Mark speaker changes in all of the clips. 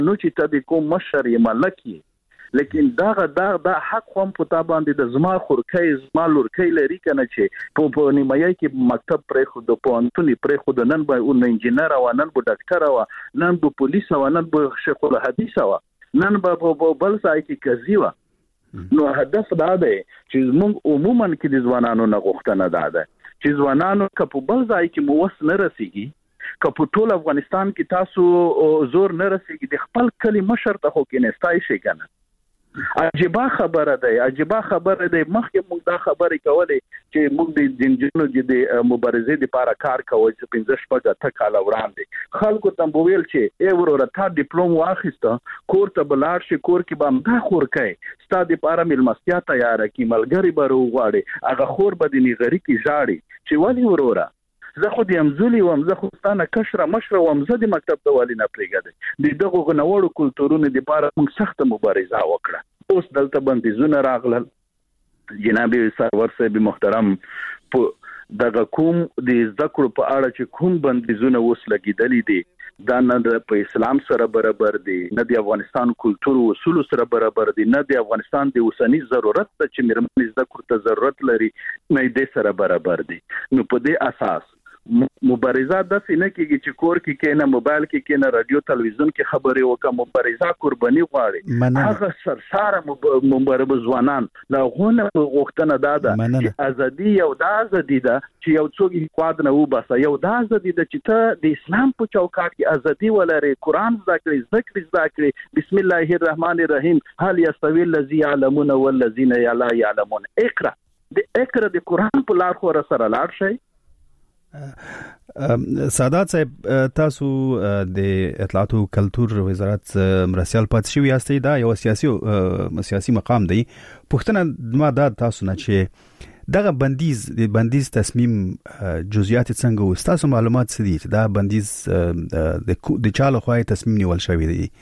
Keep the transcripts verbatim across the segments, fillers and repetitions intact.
Speaker 1: نو چې ته د کوم مشر یې ملک یې لیکن دا دا دا حق هم په تا باندې د زما خورکۍ زما لورکۍ لري کنه چې په په نیمایي کې مکتب پرې خو د پوهنتون پرې خو د نن به اون انجینر او نن به ډاکټر او نن به پولیس او نن به شیخ الحدیث او نن به بل ځای کې قاضي و. نو هدف دا دی چې موږ عموما کې د ځوانانو نه غوښتنه ده ده چې ځوانانو که په بل ځای کې مو وس نه رسیږي که په ټول افغانستان کې تاسو زور نه رسیږي د خپل کلی مشر ته خو کې نستای شي کنه. عجیبه خبره ده عجیبه خبره ده مخکې موږ دا خبرې کولې چې موږ د جنجونو د مبارزې لپاره کار کوو چې پنځه شپږ اته کاله وړاندې خلکو ته وویل چې ای وروره تا ډیپلوم واخیسته کور ته بلاړ شي کور کې به همدا خورکۍ ستا دپاره میلمستیا تیاره کړي ملګري به راوغواړي هغه خور به د نیغري کې ژاړي چې ولې وروره زه خو د امزولي وم زه خو ستانه کشره مشره وم زه د مکتب ته والی نه پرېږدئ د دغو غنوړو کلتورونو دپاره موږ سخته مبارزه وکړه اوس دلته بندیزونه راغلل جناب سرور صاحب محترم په دغه کوم د زده کړو په اړه چې کوم بندیزونه اوس لګېدلي دي دا نه په اسلام سره برابر دي نه د افغانستان کلتور او اصول سره برابر دي نه د افغانستان د اوسنی ضرورت ته چې میرمنې زده کړو ته ضرورت لري نه دې سره برابر دي. نو په دې اساس مبارزه داسې نه کېږي چې کور کې کېنه موبایل کې کېنه رادیو تلویزیون کې خبرې وکړه مبارزه قرباني غواړي هغه سرساره مبارزه ځوانان لا غونه غوښتنه ده چې ازادي یو د ازادي ده چې یو څوک قواد نه وباسه یو د ازادي ده چې ته د اسلام په چوکاټ کې ازادي ولري قران ذکر ذکر ذکر بسم الله الرحمن الرحیم هل یستوی الذی یعلمون والذین لا یعلمون اقرا د اقرا د قران په لار خو سره لاړ شي.
Speaker 2: سادات صاحب تاسو د اطلاعات او کلتور وزارت مرسیال پاتې شوی یاستئ دا یو سیاسي سیاسي مقام دی پښتنه ما دا تاسو نه چې دغه بندیز د بندیز تصمیم جزئیات څنګه و تاسو معلومات څه دي دا بندیز د چاله خوای تصمیم نیول شوی دی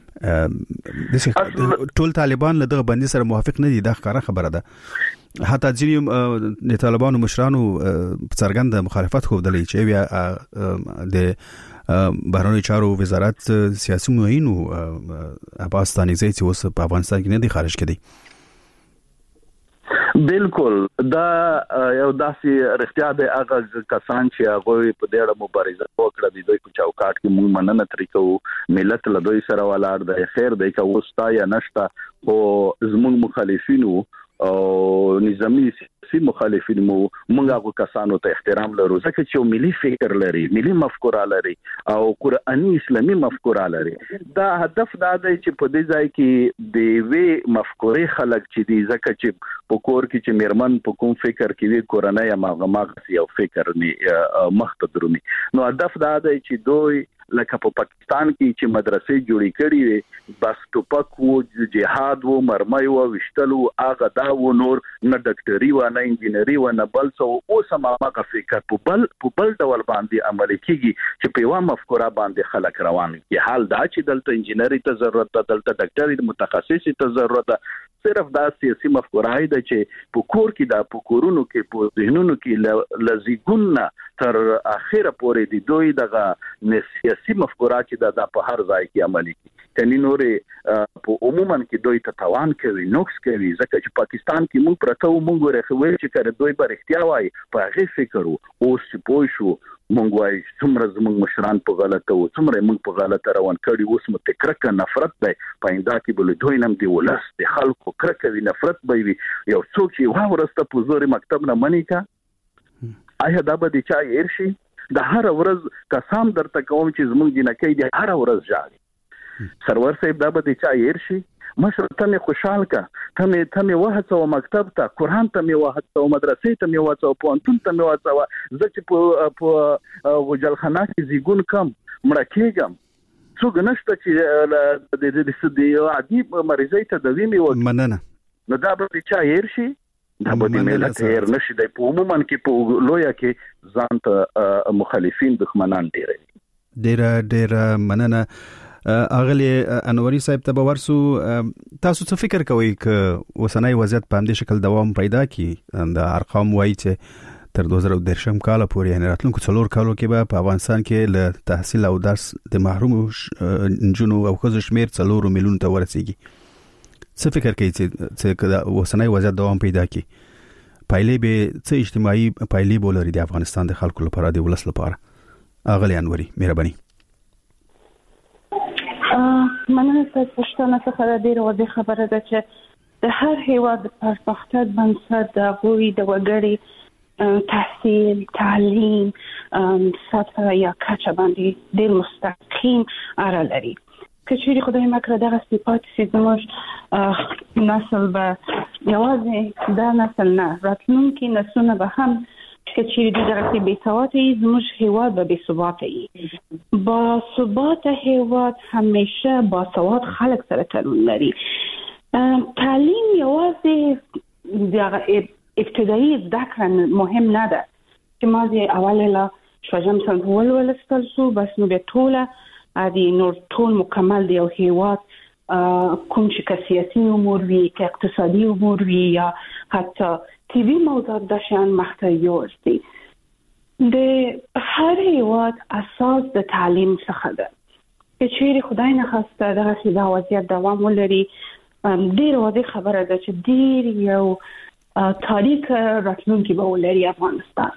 Speaker 2: د ټول طالبان له دغه بندیز سره موافق نه دي دا ښکاره خبره ده حتی ځینې د طالبانو مشرانو څرګند مخالفت ښودلې چې بیا د بهرنیو چارو وزارت سیاسي معین عباس ستانکزی چې اوس په افغانستان کې نه دی خارج کړي.
Speaker 1: بالکل دا یو داسې رښتیا دی هغه کسان چې هغوی په دې اړه مبارزه وکړه د دوی په چوکاټ کې موږ مننه ترې کوو ملت له دوی سره ولاړ دی خیر دی که وستا یا نشته خو زموږ مخالفینو او نظامی سیاسي مخالفین مو موږ هغه کسانو ته احترام لرو ځکه چې یو ملي فکر لري ملي مفکوره لري او قرآني اسلامي مفکوره لري. دا هدف دا دی چې په دې ځای کې د وی مفکورې خلک چې دي ځکه چې په کور کې چې میرمن په کوم فکر کې وي کورنۍ هغه ماغه یو فکر نه مخ ته درومي. نو هدف دا دی چې دوی لکه په پاکستان کې چې مدرسې جوړې کړې وي بس ټوپک وو جهاد وو مرمۍ وو وشتلو هغه دا وو نور نه ډاکټري و نه انجینري و نه بل څه اوس هم هغه فکر په بل په بل ډول باندې عمل کیږي چې په یوه مفکوره باندې خلک روان دي. حال دا چې دلته انجینري ته ضرورت ده دلته ډاکټري متخصصي ته ضرورت ده صرف دا سیاسي مفکوره ده چې په کور کې دا په کورونو کې په ذهنونو کې لزیګون تر اخره پورې دي دوی دغه سیاسي مفکوره چې دا په هر ځای کې عملي کوي کني نورې په عموما کې دوی ته توان کوي نوکس کوي ځکه چې پاکستان کې موږ پرته موږ ورخوي چې کړه دوی به اختیار وای په هغه فکر او سپوږ شو موږ وای څومره زموږ مشران په غلطه او څومره موږ په غلطه روان کړي اوس مو تکرک نفرت دی پایندا کې بل دوی نم دی ولس د خلکو کرکوي نفرت به وي یو څوک چې واه ورسته په زور مکتب نه منی کا آیا دا به د چا ير شي د هر ورځ قسم درته کوم چې زموږ جنکې دی هر ورځ ژاړي سرور صاحب دا به د چا ير شي مشر ته مې خوشحال کا ته مې ته مې وهڅو مکتب ته قرآن ته مې وهڅو مدرسې ته مې وهڅو پوهنتون ته مې وهڅو زه چې په په غجلخانه کې زیګون کم مړه کېږم څوک نشته چې د د عادي مریضۍ تداوی مې وکړي
Speaker 2: مننه
Speaker 1: نو دا به د چا ير شي دا به د ملت ير نشي د په عموما کې په لویا کې ځان ته مخالفین دښمنان ډیر
Speaker 2: ډیر ډیر مننه. اغلی انوري صاحب ته ورسو تاسو څه فکر کوئ ک وسنۍ وضعیت په همدې شکل دوام پیدا کی د ارقام وایي چې تر دوه زره دېرشم کال پورې یعنی راتلونکو څلور کالو کې به په افغانستان کې له تحصیل او درس د محروم نجونو او ښځو شمیر څلور میلیون ته ورسیږي. څه فکر کوي چې د اوسنۍ وضعیت دوام پیدا کړي پایلې به څه اجتماعي پایلې بولري د افغانستان د خلکو لپاره د ولس لپاره؟ اغلی انوري مهرباني.
Speaker 3: مننه ستاسو پوښتنه څخه ډیره واضح خبره ده چې د هر هیواد د پرمختګ بنسټ د هغوی د وګړي تحصیل، تعلیم، سطح یا کچه باندې ډیر مستقیم اړه لري. که چیرې خدای مکړه دغه صفات سي زموږ نسل به یوازې دا نسل نه راتلونکي نسلونه به هم که چیرې دوی دغسې بېثباته وي زموږ هیواد به بېثباته وي. باثباته هیواد همیشه باسواد خلک سره تړون لري. تعلیم یوازې دغه ابتدایي زده کړه مهم نه ده چې ما دې اول له شپږم صنف ولوستل سو بس نو بیا ټوله د نور ټول مکمل دی یو هیواد کوم چې که سیاسي امور وي که اقتصادي امور وي یا حتی طبي موضوعات د شان مخته یوسي. د هر هیواد اساس د تعلیم څخه ده. که چیرې خدای نه خواسته دغسې دا وضعیت دوام ولري ډېر واضح خبره ده چې ډېر یو تاریخ راتلونکي به ولري افغانستان.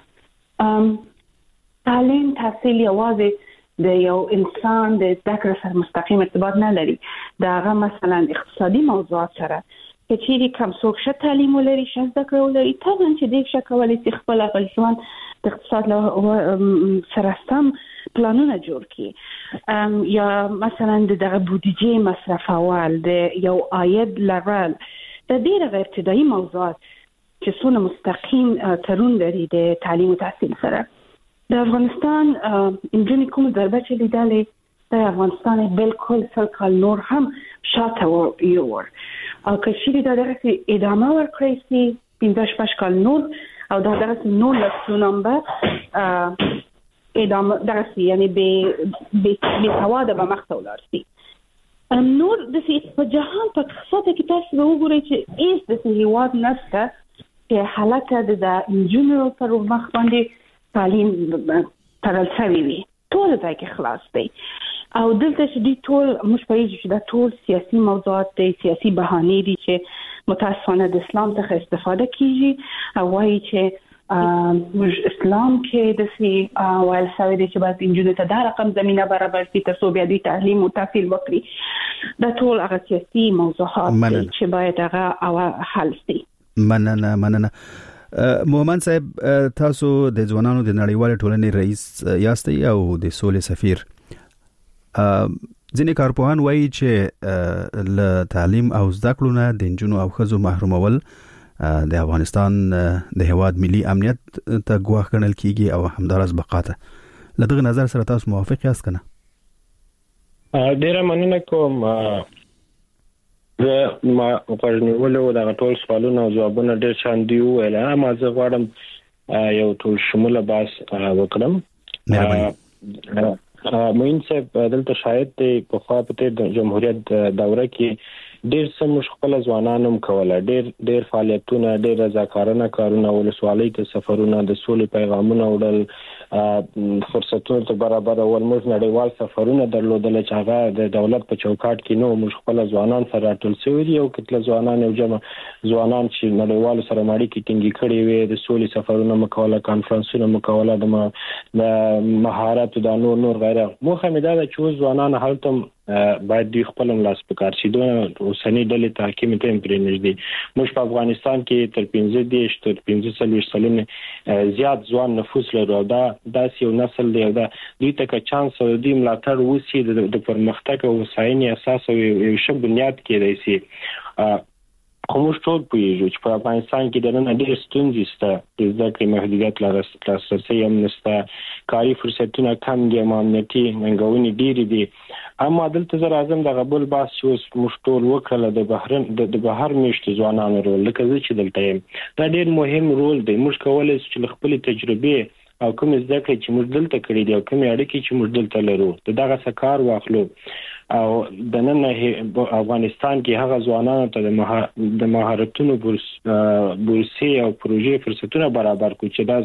Speaker 3: تعلیم تحصیل یوازې د یو انسان د زده کړې سره مستقیم ارتباط نه لري. د هغه مثلا اقتصادي موضوعات سره که چیرې کم څوک ښه تعلیم ولري ښه زده کړه ولري طبعا چې دی ښه کولی شي خپل خپل ژوند د اقتصاد سره سم پلانونه جوړ کړي یا مثلا دغه بودیجې مصرفول د یو عاید لرل د ډېره ابتدایي موضوعات چې څونه مستقیم تړون لري د تعلیم او تحصیل سره. د افغانستان نجونې کوم ضربه چې لیدلې د افغانستان بالکل سل کال نور هم شاته یوړ او که چیرې دا دغسې ادامه ورکړی سي پنځه شپږ کال نور او دا دغسې نولس کلونه به ادامه دغسې یعنې بېسواده به مخته ولاړ سي. نور داسې په جهان په اقتصاد کې تاسو به وګورئ چې هېڅ داسې هېواد نشته چې هلته د نجونو پر مخ باندې تعلیم تړل شوی وي. ټول ځای کې خلاص دی او دلته چې دوی ټول موږ پوهېږو چې دا ټول سیاسي موضوعات دی، سیاسي بهانې دي چې متاسفانه د اسلام څخه استفاده کیږي او وایي چې موږ اسلام کې داسې ویل شوی دی چې باید نجونو ته دا رقم زمینه برابر شي تر څو بیا دوی تعلیم او تحصیل وکړي. دا ټول هغه سیاسي موضوعات دي چې باید هغه حل شي.
Speaker 2: مننه مننه. مومن صاحب تاسو د ځوانانو د نړیوال ټولنې رئیس یاستئ او د سولې سفیر. ځینې کارپوهان وایي چې له تعلیم او زده کړو نه د نجونو او ښځو محرومول د افغانستان د هیواد ملي امنیت ته ګواښ ګڼل کیږي او همداراز بقا ته. له دغه نظر سره تاسو موافق یاست که نه؟
Speaker 4: ډیره مننه کوم. زه ما غوښنیولو د ټول سوالونو او ځوابونه ډیر شاندي ویل. ما زه غواړم یو ټول شموله بحث وکړم. موین صاحب دلته شاید په خوا په د جمهوریت دوره کې ډیر سم خپل ځوانانو کوله ډیر ډیر فعالیتونه ډیر رضاکارانه کارونه ولسوالۍ ته سفرونه د سولې پیغامونه وړل فرصتونو ته برابر ول موږ نړیوال سفرونه درلودل چې هغه د دولت په چوکاټ کې نو موږ خپل ځوانان سره راټول شوي دي او کله ځوانان او جمع ځوانان چې نړیوال سره ماړي کې ټینګي کړي وي د سولې سفرونه مکوله کانفرنسونه مکوله د مهارت د نور نور غیره مو خمیدا چې ځوانان هلته باید دی خپل ملاس پکار شي دونه اوسنی ډلې تحکیم ته پرې نږدې موږ په افغانستان کې تر پنځه دیش تر پنځه سلوي سلنه زیات ځوان نفوس لرو دا داسې یو نسل دی دا دوی ته چانس او دوی ملاتړ وسی د پرمختګ او وساینې اساس او یو ش بنیاد کې دی سي کوم ټول پوهیږي چې په افغانستان کې د نن ډېر ستونزې شته د ځکه محدودیت لاسرسي هم نشته کاري فرصتونه کم دي امنیتي منګونې ډېرې دي اما دلته زه راځم د قبول باس چې اوس موږ ټول وکړه د بهرن د بهر میشته ځوانانو رول لکه زه چې دلته یم دا ډېر مهم رول دی موږ کولای شو چې خپل تجربه او کوم زده کړې چې موږ دلته کړې دي او کوم اړیکې چې موږ دلته لرو دغه سکار واخلو او د نن افغانستان کې هغه ځوانانو ته د مهارتونو بورس بورسي او پروژې فرصتونه برابر کړو چې دا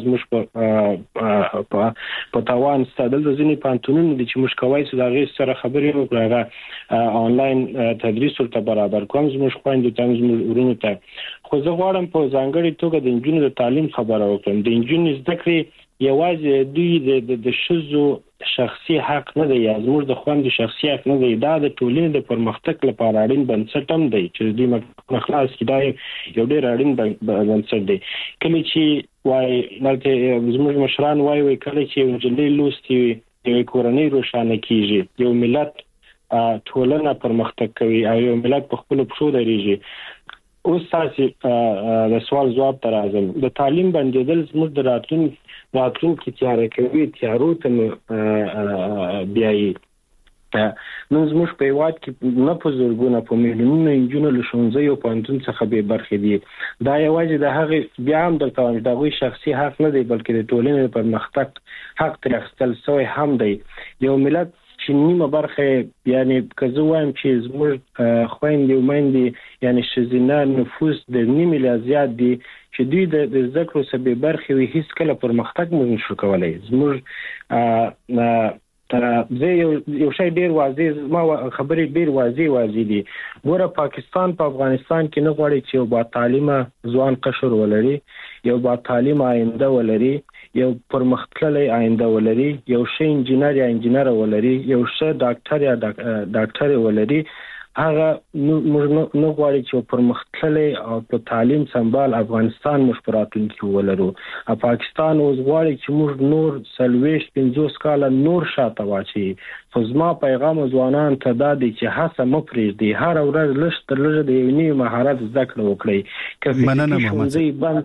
Speaker 4: زموږ په په تاوان ستادل د ځینې پانتونونو د چې موږ کوي چې دا غي سره خبرې وکړو هغه آنلاین تدریس ورته برابر کوم زموږ خويندو ته زموږ ورونو ته خو زه غواړم په ځانګړي توګه د انجونو د تعلیم خبره وکړم د انجونو زده کړې یوازې دوی د د شذو شخصي حق نه دی یا زموږ د خوند شخصي حق نه دی دا د ټولنې د پرمختګ لپاره اړین بنسټ هم دی چې دوی مخلاص کیدای یو ډېر اړین بنسټ دی کله چې وای نلته زموږ مشران وای وای کله چې وجلې لوستي یو کورنۍ روښانه کیږي یو ملت ټولنه پرمختګ کوي او یو ملت په خپل پښو درېږي اوس تاسو د سوال جواب تر اعظم د تعلیم بندیدل زموږ د راتلون راتلون کې تیار کوي تیارو ته بیاي نو زموږ په واد کې نه په زورګونه په میلیونونو انجونو له شونځي او پانتون څخه به برخې دي دا یوازې د هغه بیا هم د توان دغه شخصي حق نه دی بلکې د ټولنې پر مختګ حق تر اخستل سوی هم دی یو ملت چې نیمه برخه یعنی که زه وایم چې زموږ خويندې او میندې یعنی شزینه نفوس د نیمه لا زیات دي چې دوی د ذکر سبب برخه وي هیڅ کله پر مختګ مونږ شو کولای زموږ تر زه یو شی ډیر واضح ما خبرې ډیر واضح واضح دي ګوره پاکستان په افغانستان کې نه غواړي چې یو با تعلیمه ځوان قشر ولري یو با تعلیم آینده ولري یو پرمختللی آینده ولري یو ښه انجینر یا انجینر ولري یو ښه ډاکټر یا ډاکټر ولري هغه موږ نه غواړي چې پرمختللی او په تعلیم سمبال افغانستان مشپراتون کې ولرو او پاکستان اوس غواړي چې موږ نور سلويش پنځوس کاله نور شاته واچي خو زما پیغام ځوانان ته دا دی چې هڅه مو پرېږدي هر ورځ لږ تر لږه د یو نوي مهارت زده کړه وکړئ
Speaker 2: مننه محمد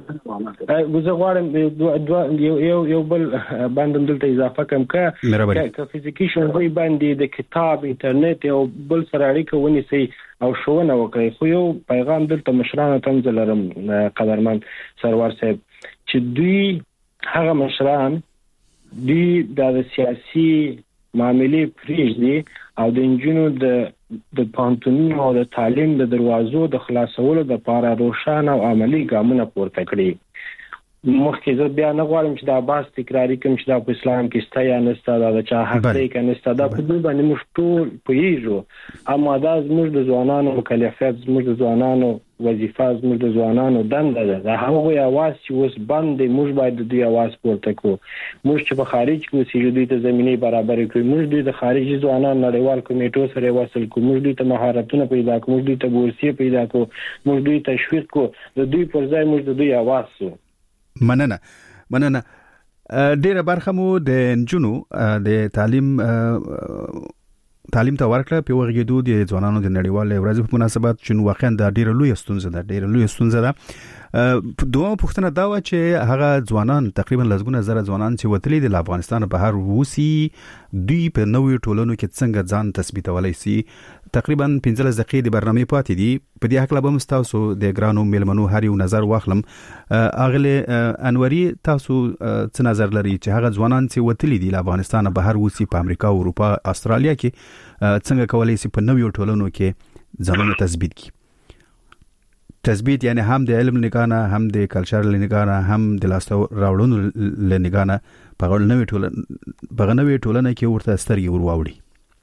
Speaker 4: زه غواړم یو یو یو بل باندې دلته اضافه کوم که که فزیکي ښوونځي باندې د کتاب انټرنیټ او بل سره اړیکه ونیسي او شوونه وکړي خو یو پیغام دلته مشرانو ته زلرم قدرمن سرور صاحب چې دوی هغه مشران دوی د سیاسي معاملې پریږدي او د انجونو د د پانتونونو او د تعلیم د دروازو د خلاصولو لپاره روښانه او عملی ګامونه پورته کړي مخکې زه بیا نه غواړم چې دا باس تکراری کوم چې دا په اسلام کې ستا یا نستا دا د چا حق دی که نستا دا په دوی باندې موږ ټول پوهیږو اما دا زموږ د ځوانانو مکلفیت زموږ د ځوانانو وظیفه زموږ د ځوانانو دنده ده د هغوی اواز چې اوس بند دی موږ باید د دوی اواز پورته کړو موږ چې په خارج کې اوسېږو دوی ته زمینې برابرې کړو موږ دوی د خارجي ځوانانو نړیوال کمیټو سره وصل کړو موږ دوی ته مهارتونه پیدا کړو موږ دوی ته بورسیې پیدا کړو موږ دوی تشویق کړو د دوی پر ځای موږ د دوی اواز سو
Speaker 2: مننه مننه ډیره برخه مو د انجونو د تعلیم تعلیم ته ورکړه په وغږیدو د ځوانانو د نړیوال ورځې په مناسبت چې واقعا د ډیره لوی ستونزه ده ډیره لوی ستونزه ده دوه پوښتنه دا و چې هغه ځوانان تقریبا لږونه زره ځوانان چې وتلي د افغانستان بهر ووسی دوی په نوې ټولنو کې څنګه ځان تثبیتولای شي تقریبا پنځلس دقیقې د برنامه پاتې دي په دې حق لبم تاسو د ګرانو میلمنو هر یو نظر واخلم اغله انوري تاسو څه نظر لري چې هغه ځوانان چې وتلي دي د افغانستان بهر ووسی په امریکا او اروپا استرالیا کې څنګه کولای شي په نوې ټولنو کې ځانونه تثبیت کړي تثبیت یعنی هم د علم لنګانه هم د کلچر لنګانه هم د لاسته راوړنو لنګانه په غوړ نوې ټولنه په نوې ټولنه کې ورته سترګې ورواوړي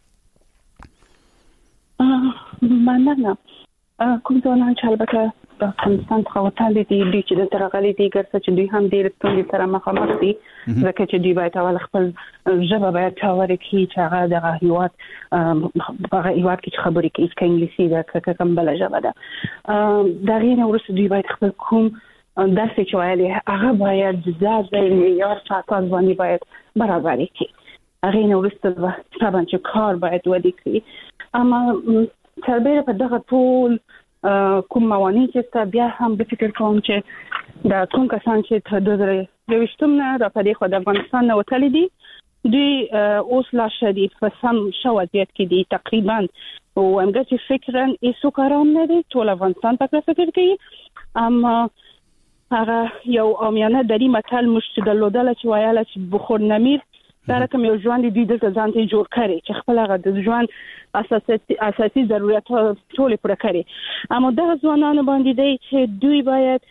Speaker 3: مننه کوم ځوانان چې البته د افغانستان څخه وتلي دي دوی چې دلته راغلي دي ګرځي چې دوی هم ډېر ستونزې سره مخامخ دي ځکه چې دوی باید اول خپل ژبه باید پیاوړې کړي چې هغه دغه هیواد هغه هیواد کې خبرې کوي چې انګلیسي ده که کوم بله ژبه ده د هغې نه وروسته دوی باید خپل کوم درس چې ویلی هغه باید زیات دی معیار په اساس باندې باید برابرې کړي هغې نه وروسته طبعا چې کار باید ودې کړي اما سربیره په دغه ټول کوم موانع چې بیا هم به فکر کوم چې د کوم کسان چې ته د دویشتم نه را پدې خو د افغانستان نه وتلي دي دوی اوس لا شدید په سم شو وضعیت کې دي تقریبا او همګه چې فکرن ایسو کارام نه دي ټول افغانستان په فکر کوي اما هغه یو عامیانه دری متل مشت درلودل چې وایاله چې بخور نمیر دا رقم یو ژوند دی د ځان ته جوړ کړي چې خپل هغه د ژوند اساسي اساسي ضرورت ټول پوره کړي. اما دا ځوانان باندې دی چې دوی باید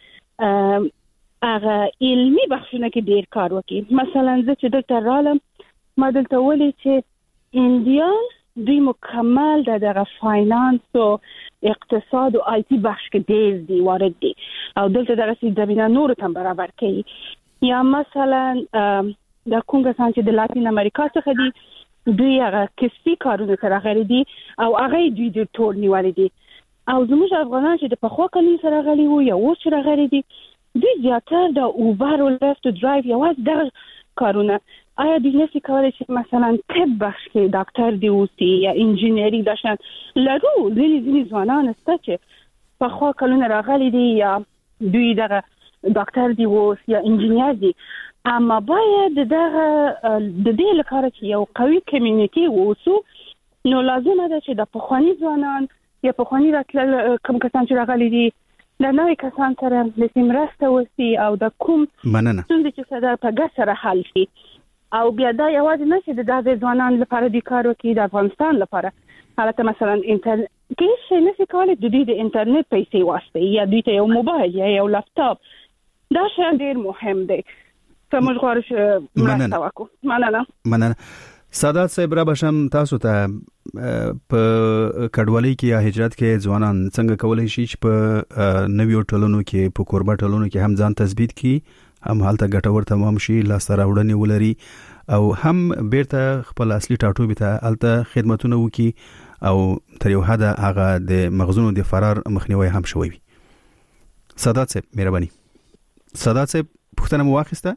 Speaker 3: هغه علمي بخښنه کې ډیر کار وکړي. مثلا زه چې دلته رالم ما دلته ولې چې انډیا دوی مکمل د دغه فاینانس او اقتصاد او آی ټي بخش کې ډیر دی وارد دي او دلته دغه سي زمينه نور تم برابر کوي. یا مثلا د کومه څنګه چې د لاتین امریکا څخه دي دوی هغه کسبي کارونه سره غړي دي او هغه دوی د ټول نیولې دي او زموږ افغانان چې د پخوا کلی سره غړي وو یا و سره غړي دي دوی زیاتره د اوبر او لیفت ډرایو یواز د کارونه آیا دوی نشي کولای چې مثلا طب بخش کې ډاکټر دی اوسي یا انجینری داشتن لرو ځینې ځینې ځوانان سته چې پخوا کلونه راغلي دي یا دوی دغه ډاکټر دی اوس یا انجینر دی اما باید دغه د دې لپاره چې یو قوي کمیونټي ووسو نو لازم ده چې د پخوانی ځوانان یا پخوانی راتل کوم کسان چې راغلي دي د نوې کسان سره د سیمرسته وسی او د کوم
Speaker 2: مننه
Speaker 3: څنګه چې صدر په ګس سره حل شي او بیا دا یوازې نه چې د ځوانان لپاره د کار وکړي د افغانستان لپاره حالت مثلا انټر کې څه نه څه کولای د دې د انټرنیټ پیسې واسطه یا دوی ته یو موبایل یا یو لپټاپ دا شی ډیر مهم دی. سمج غواړش مرسته وکړو. مننه
Speaker 2: مننه سادات صاحب را بشم تاسو ته په کډوالۍ کې یا هجرت کې ځوانان څنګه کولای شي چې په نویو ټولنو کې په کوربه ټولنو کې هم ځان تثبیت کړي هم حالت ګټور تمام شي لاس راوړنې ولري او هم بیرته خپل اصلي ټاټوبې ته الته خدمتونه وکړي او تر یو حد هغه د مغزونو د فرار مخنیوي هم شوی وي. سادات صاحب مهرباني. سادات صاحب پوښتنه مو واخیسته.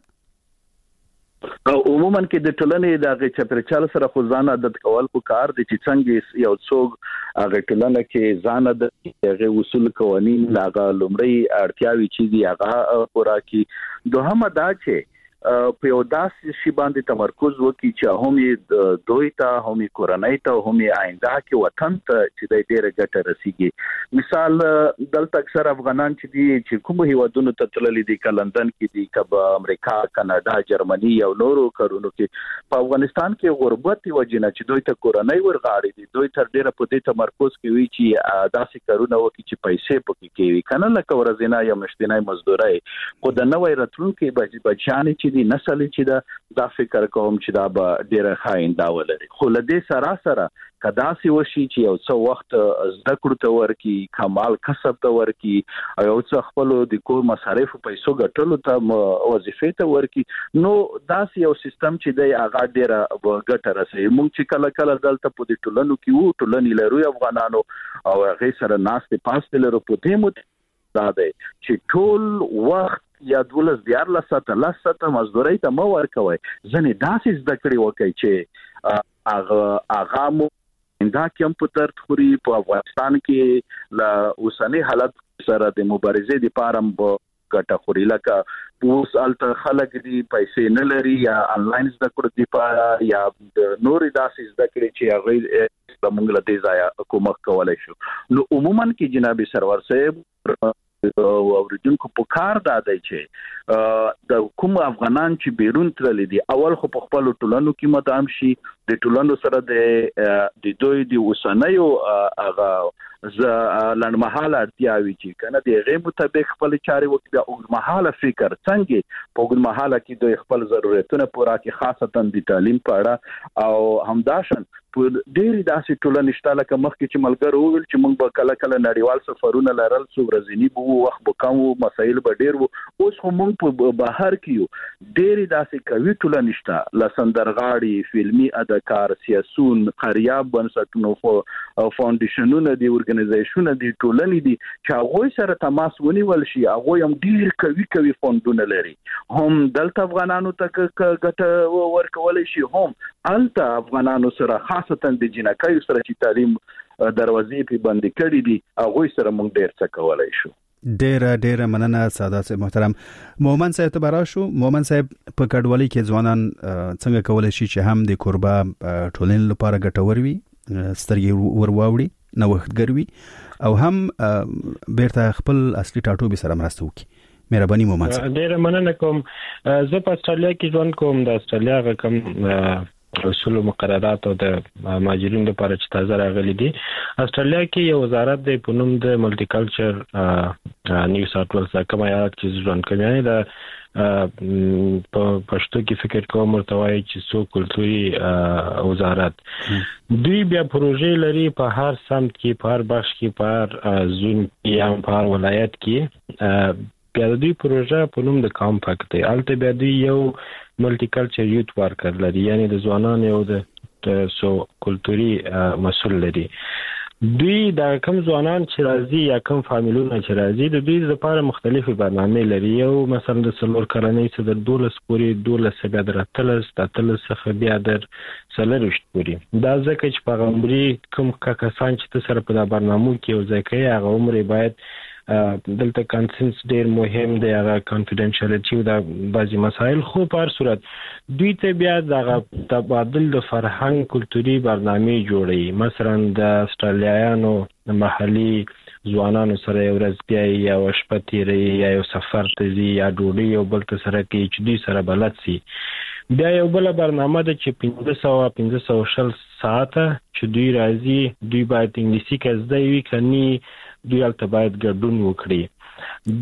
Speaker 1: او عموما کې د ټولنې د چاپېریال سره خو ځان عادت کول په کار دي چې څنګه یو څوک هغه ټولنه کې ځان عادت هغه اصول قوانين هغه لومړی اړتیاوي چې دی هغه پورا کی دوهمه دا چې په یو داسې شی باندې تمرکز وکړي چې هم یې دوی ته هم یې کورنۍ ته هم یې آینده کې وطن ته چې د ډېر ګټه رسیږي. مثال دلته اکثر افغانان چې دي چې کوم هیوادونو ته تللي دي ک لندن کې دي ک امریکا کاناډا جرمني او نورو کارونو کې په افغانستان کې غربت وجنه چې دوی ته کورنۍ ورغاړي دي دوی تر ډېر په دې تمرکز کوي چې داسې کارونه وکړي چې پیسې پکې کوي کنه لکه ورځینه یا مشتینای مزدوري خو د نوې راتلونکي بچیان چې دی نسل چې دا دا فکر کوم چې دا به ډیره خاینده ولري خو لدې سره سره کدا سی وشي چې یو څو وخت زده کړو ته ورکی کمال کسب ته ورکی او یو څو خپل د کور مصارف پیسو ګټلو ته وظیفه ته ورکی نو دا سی یو سیستم چې دی هغه ډیره ګټه رسوي. مونږ چې کله کله دلته په دې ټولنو کې وو ټولنې لرو افغانانو او هغه سره ناست پاس لرو په دې مو دا دی چې ټول وخت یا دولس دیار لسته لسته مزدوري ته مو ورکوي ځنې داسې زده کړې وکړي چې هغه هغه مو انده کمپیوټر خوري په افغانستان کې لا اوسنی حالت سره د مبارزې لپاره ګټه خوري لکه اوس الته خلک دي پیسې نه لري یا انلاین زده کړې لپاره یا نور داسې زده کړې چې هغه د مونږ له دې ځای کومک کولای شو. نو عموما کې جناب سرور صاحب او اوریدونکو په کار دا دی چې د کوم افغانان چې بیرون تللی دي اول خو په خپل ټولنو کې مدام شي د ټولنو سره د د دوی د وسنیو هغه ز لنډمحاله اړتیاوي چې کنه د غیر مطابق خپل چاري وکړي او محاله فکر څنګه په ګل محاله کې د خپل ضرورتونه پوره کې خاصتا د تعلیم په اړه او همداشن په ډېری داسې ټولنې شته لکه مخکې چې ملګرو وویل چې موږ به کله کله نړیوال سفرونه لرل څو ورځنی به وخت به کم وو مسایل به ډېر وو اوس خو موږ په بهر کې یو ډېری داسې قوي ټولنې شته لسندرغاړي فلمي اداکار سیاسون قریاب بنسټونو فاونډیشنونه دي ارګنایزیشنونه دي ټولنې دي چې هغه سره تماس ونیول شي هغه هم ډېر قوي قوي فاندونه لري هم دلته افغانانو ته ګټه ورکول شي هم الته افغانانو سره خاصتا د جنکایو سره چې تعلیم دروازې په بند کړې دي هغه سره موږ ډېر څه کولای شو.
Speaker 2: ډېر ډېر مننه سادات صاحب محترم. مومن صاحب ته برا شو. مومن صاحب په کډوالۍ کې ځوانان څنګه کولای شي چې هم د کوربه ټولنې لپاره ګټور وي سترګې ورواوړي نوښتګر وي او هم بیرته خپل اصلي ټاټوبې سره مرسته وکړي. مهرباني مومن صاحب.
Speaker 4: ډیر مننه کوم. زه په استرالیا کې ژوند کوم. د استرالیا کوم اصول او مقررات او د مهاجرینو لپاره چې تازه راغلي دي. استرالیا کې یو وزارت د پونم د ملټي کلچر نیو ساوث ویلز کوم ایالت کې ژوند کوي. یعنی د په پښتو کې فکر کوم مرتوای چې سو کلتوري وزارت دوی بیا پروژې لري په هر سمت کې، په هر بخش کې، په هر زون کې، هم په هر ولایت کې. بیا د دوی پروژه په نوم د کامپاکټ دی. البته بیا دوی یو ملټي کلچر یوت ورکر لري، یعنی د ځوانانو یو د سو کلتوري مسول لري. دوی د کوم ځوانان چې راځي یا کوم فامیلونه چې راځي د دوی لپاره مختلفې برنامې لري. یو مثلا د څلور کلنۍ څخه د دولس پورې، دولس بیا د اتلس، د اتلس څخه بیا د څلرویشت پورې. دا ځکه چې په عمري کوم کسان چې سره په دا برنامو کې یو ځای کوي هغه عمر باید دلته کانسنس ډیر مهم دی، هغه کانفیډنشیالټي او د بعضي مسایل. خو په هر صورت دوی ته بیا د تبادل د فرهنګ کلتوري برنامې جوړي. مثلا د استرالیایانو محلي ځوانانو سره یو ورځ بیا یا شپه تیري یا یو سفر ته ځي یا ډوډۍ یو بل ته سره کوي چې دوی سره بلد سي. بیا یو بل برنامه ده چې پنځه سوه پنځه سوه شل ساعته چې دوی راځي، دوی باید انګلیسي کې زده وي، کني دوی البته باید ګډون وکړي.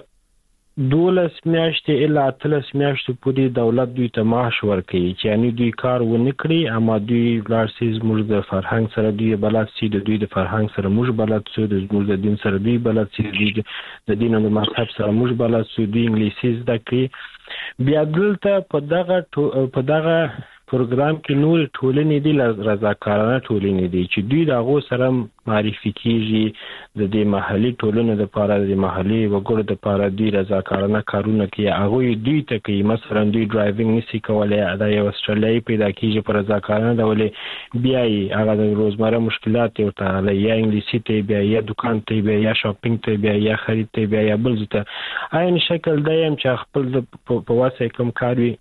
Speaker 4: د دولس میاشتې الا اتلس میاشتې پورې دولت دوی ته معاش ورکوي چې یعنی دوی کار ونه کړي، اما دوی لاړ سي زموږ د فرهنګ سره دوی بلد سي، د دوی د فرهنګ سره موږ بلد سو، د زموږ د دین سره دوی بلد سي، د دین او د مذهب سره موږ بلد سو، دوی انګلیسي زده کړي. بیا دلته په دغه په دغه پروګرام کې نور ټولنې دي رضاکارانه ټولنې دي چې دوی د هغو سره معرفي کیږي، د دې محلي ټولنو لپاره، د محلي وګړو لپاره دوی رضاکارانه کارونه کوي. هغوی دوی ته کوي مثلا دوی ډرایوینګ نشي کولی، دا یو استرالیایي پیدا کیږي په رضاکارانه ډول بیا یې هغه د روزمره مشکلات ورته حل یا انګلیسي ته بیا یا دکان ته بیا یا شاپینګ ته بیا یا خرید ته بیا یا بل ځای ته عین شکل دی هم چې خپل په واسه کوم کار وي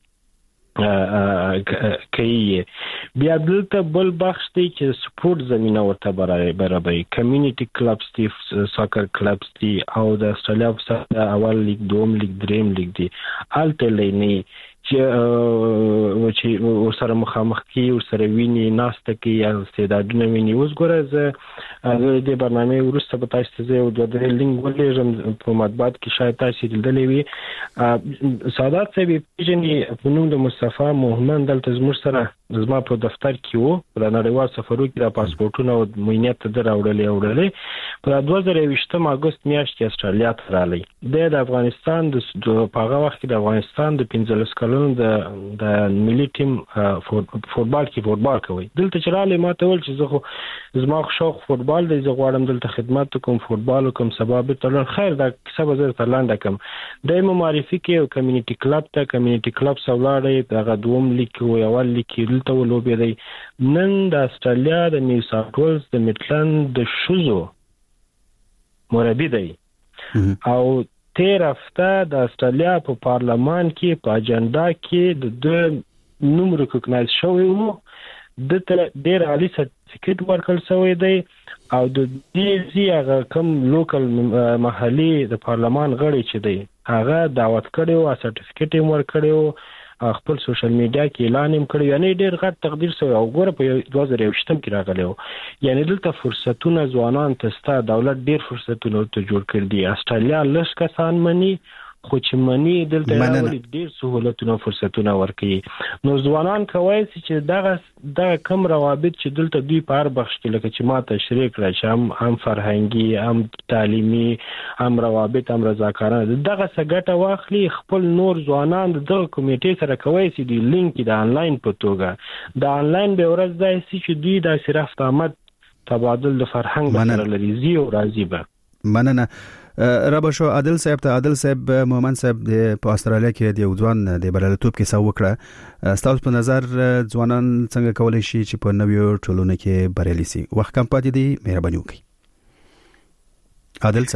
Speaker 4: کوي. بیا دلته بل بخش دی چې سپورت زمينه ورته برابري، کمیونټي کلبس دي، ساکر کلبس دي او د استرالیا په اول لیگ، دوم لیگ، دریم لیگ دي. الته لینی چې چې ورسره مخامخ کی ورسره ویني ناسته کی یا استعدادونه ویني. اوس ګوره زه د برنامه ورسته په تاسو ته یو د لینک ولېږم په مطبوعات کې شاید تاسو لیدلې وي. سعادت صاحب پیژنې په نوم د مصطفی محمد دلته زموږ سره زما په دفتر کې وو، په نړیوال سفرو کې د پاسپورتونو او مینیت ته راوړلې وړلې په دوه زره یوویشتم اگست میاشت کې استرالیا ته راغلی. د افغانستان د هغه وخت کې د افغانستان د پنځلس کلونو د د ملي ټیم فوټبال کې فوټبال کوي. دلته چې راغلی ما ته ویل چې زه خو زما شوق فوټبال دی، زه غواړم دلته خدمت کوم، فوټبال کوم، سبب ته خیر دا کیسه به زه ترلاندې کوم. د معرفي کې یو کمیونټي کلب ته کمیونټي کلب سولاړې دغه دوم لیک او اول لیک دلته ولوبې دی. نن د استرالیا د نیو ساوث ویلز د میډلند د شوزو مربي دی او تیر هفته د استرالیا په پارلمان کې په اجنډا کې د دوه نوم ریکګنایز شوی وو، د ته ډیر عالی سرټیفیکټ ورکړل شوی دی او د دې زی هغه کوم لوکل محلي د پارلمان غړي چې دی هغه دعوت کړي او سرټیفیکټ یې ورکړي، خپل سوشل میډیا کې اعلان هم کړی. یعنی ډیر غټ تقدیر سوی او ګوره په دوه زره یوویشتم کې راغلی و. یعنی دلته فرصتونه ځوانان ته ستا دولت ډیر فرصتونه ته جوړ کړي دي. استرالیا لږ کسان مني خو چې مني دلته راولي ډیر سہولتونه فرصتونه ورکړي. نو ځوانان کوي چې دغه د کم روابط چې دلته دوی په هر بخش کې لکه چې ما تشریح کړل چې هم هم فرهنګي، هم تعلیمي، هم روابط، هم رضاکارانه دغه څنګه واخلي خپل نور ځوانان دغه کمیټې سره کوي چې دی لینک د انلاین په توګه د انلاین به ورځ دای چې دوی د صرف آمد تبادل د فرهنګ سره لري زی او راضي به
Speaker 2: مننه. رابه شو عادل صاحب ته عادل صاحب مومن صاحب په استرالیا کې د یو ځوان د بللتوب کې څه وکړه، ستاسو په نظر ځوانان څنګه کولای شي چې په نویو ټولنو کې بریالي شي؟ وخت کم پاتې دی، مهرباني وکړئ. عادل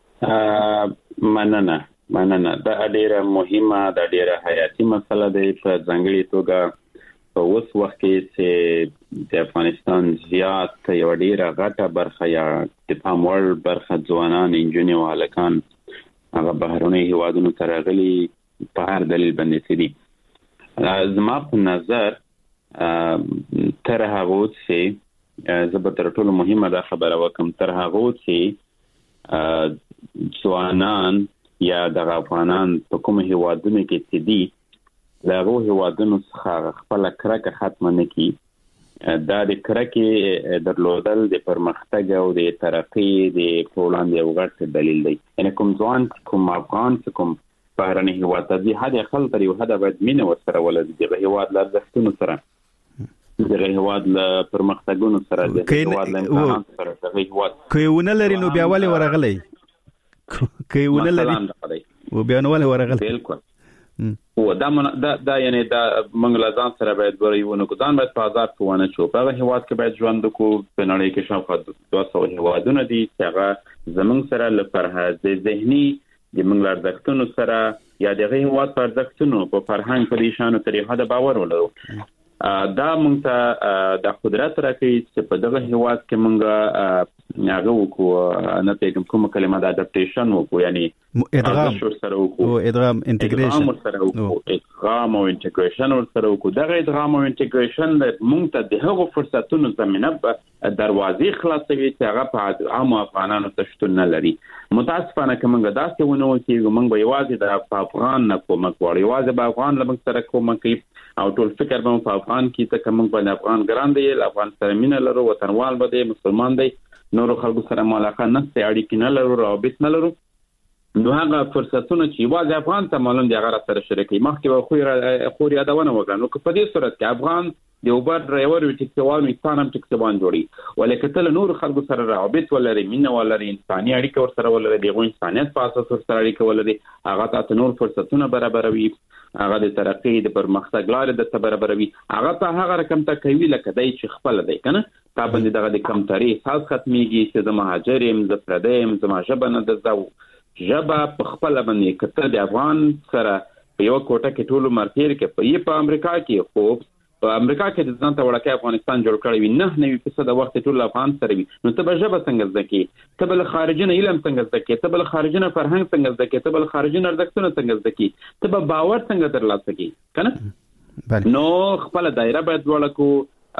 Speaker 2: صاحب
Speaker 5: مننه مننه دا ډیره مهمه دا ډیره حیاتي مسله ده په ځانګړي توګه په اوس وخت کې چې د افغانستان زیات یو ډیره غټه برخه یا د پام وړ برخه ځوانان انجونې او هلکان هغه بهرني هیوادونو ته راغلي په هر دلیل باندې سړي زما په نظر تر هغه چې زه به تر ټولو مهمه دا خبره وکم تر هغه چې ځوانان یا د افغانان په کوم هیوادونو کې چې دي له هغو هیوادونو څخه خپل کرکه ختمه نه کړي دا د کرکه درلودل د پرمختګ او د ترقی د پرولاند یو غټ دلیل دی یعنی کوم ځوان کوم افغان کوم بهرني هیواد ته دي هدا خپل پر یو هدا باید مینه ورسره ولري د هیواد له ارزښتونو سره د هیواد له پرمختګونو سره د هیواد له امکاناتو سره د هیواد
Speaker 2: کوونه لري نو بیا ولې ورغلی کوونه لري او بیا نو ولې ورغلی
Speaker 5: بالکل او دا من دا دا یعنی دا منګلازان سره باید ورېونه کو ځان باید په آزاد کوونه شو په هیواد کې باید ژوند کو په نړۍ کې شاوخوا دوه سوه هیوادونه دي چې هغه زمونږ سره لپاره د ذهني د منګل ارزښتونو سره یا د هیواد پر ارزښتونو په فرهنګ په نشانو طریقه د باور ولرو دا مونږ ته د قدرت راکړي چې په دغه هیواد کې مونږ هغه وکړو نه پیغام کوم کلمه د اډاپټیشن وکړو یعنی
Speaker 2: ادغام
Speaker 5: سره وکړو
Speaker 2: او ادغام انټیګریشن
Speaker 5: ادغام او انټیګریشن سره وکړو دغه ادغام او انټیګریشن مونږ ته د هغو فرصتونو زمينه دروازې خلاصوي چې هغه په عام افغانانو ته شتون نه لري متاسفانه کومه داسې ونه وکړي مونږ به یوازې د افغان نه کوم کوړ یوازې به افغان لمن سره کوم کوي او ټول فکر به په افغان کې ته کوم باندې افغان ګران دی افغان سره مینه لرو وطنوال به دی مسلمان دی نور خلکو سره ملاقات نه اړیکې نه لرو رابط نه لرو نو هغه فرصتونه چې یوازې افغان ته معلوم دي هغه سره شریکي مخکې خو خو یادونه وکړه نو په دې صورت کې افغان د اوبر ډرایور وي ټیکسوان وي ستانم ټیکسوان جوړي ولکه تل نور خلکو سره رابط ولري مینه ولري انساني اړیکه ور سره ولري دغه انسانيت په اساس ور سره اړیکه ولري هغه ته نور فرصتونه برابروي هغه د ترقی د پرمختګ لارې د برابروي هغه ته هغه رقم ته کوي لکه دای چې خپل دی کنه تا باندې دغه د کم تاریخ احساس ختميږي چې د مهاجریم د پردیم د ماجبه نه د زو جبا په خپل باندې کته د افغان سره په یو کوټه کې ټولو مرتیر کې په امریکا کې خو په امریکا کې د ځان ته وړکه افغانستان جوړ کړی وي نه نوي فیصد وخت ټول افغان سره وي نو ته به ژبه څنګه ځکه ته بل خارجینه علم څنګه ځکه ته بل خارجینه فرهنګ څنګه ځکه ته بل خارجینه ارزښتونه څنګه ځکه ته به باور څنګه ترلاسه کی کنه نو خپل دایره باید ولکو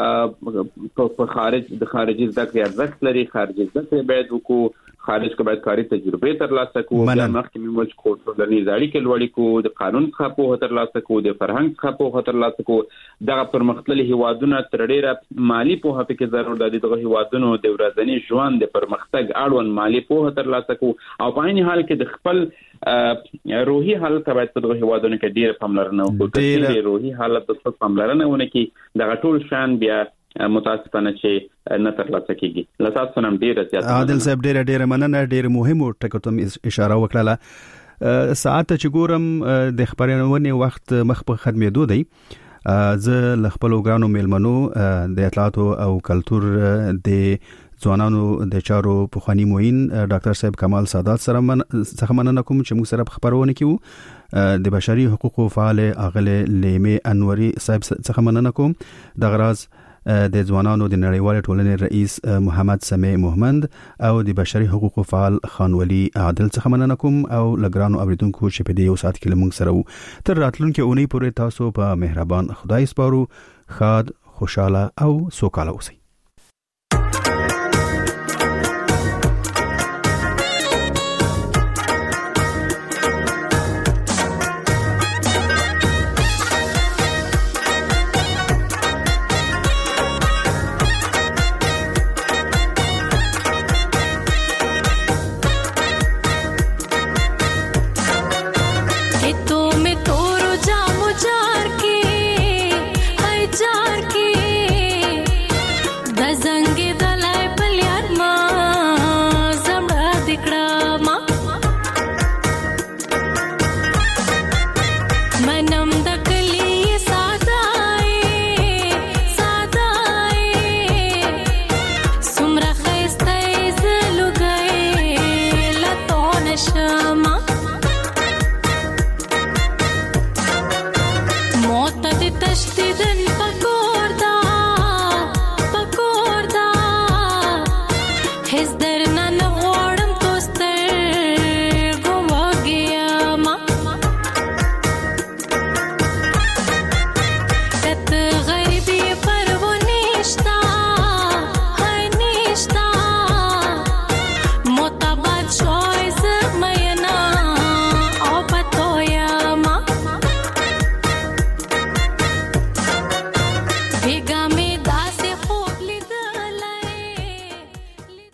Speaker 5: په خارج د خارجي ځکه ارزښت لري خارجي ځکه باید وکړو خارج کې باید کاری تجربه ترلاسه کوو بیا مخکې موږ کوټ لري ځاړي کې لوړی کو د قانون څخه په ترلاسه کوو د فرهنګ څخه په ترلاسه کوو دغه پرمختللي هیوادونه تر ډیره مالی په هغه کې ضرور د دغه هیوادونو د ورځنی ژوند د پرمختګ اړوند مالی په ترلاسه کوو او په عین حال کې د خپل روحي حالت باید په دغه هیوادونو کې ډیره پاملرنه وکړو د روحي حالت په پاملرنه ونه کې دغه ټول شان بیا متاسفانه چې نه ترلاسه کیږي لاسات سنم ډیره زیات
Speaker 2: عادل صاحب ډیره ډیره مننه ډیره مهمه ټکو ته اشاره وکړه ساعت چې ګورم د خبرونه وخت مخ په خدمتو دی زه ل خپل وګرانو میلمنو د اطلاعات او کلچر د ځوانانو د چارو پوخانی موین ډاکټر صاحب کمال سادات سره من څخه مننه کوم چې موږ سره خبرونه کیو د بشري حقوقو فعال اغله لیمه انوري صاحب څخه مننه کوم د غراز د ځوانانو د نړیوال ټولنې رئیس محمد سمیع محمد او د بشري حقوقو فعال خان ولی عادل څخه مننه کوم او لګرانو اوریدونکو چې په دې یو ساعت کې لمونږ سره وو تر راتلونکي اونۍ پورې تاسو په مهربان خدای سپارو خاد خوشاله او سوکاله اوسئ